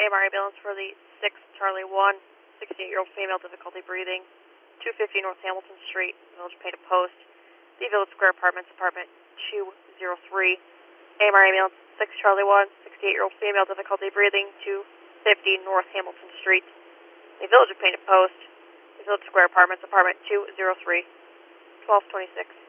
AMR ambulance for the 6 Charlie 1, 68-year-old female, difficulty breathing, 250 North Hamilton Street, Village Painted Post, the Village Square Apartments, apartment 203. AMR ambulance 6 Charlie 1, 68-year-old female, difficulty breathing, 250 North Hamilton Street, the Village of Painted Post, the Village Square Apartments, apartment 203, 1226.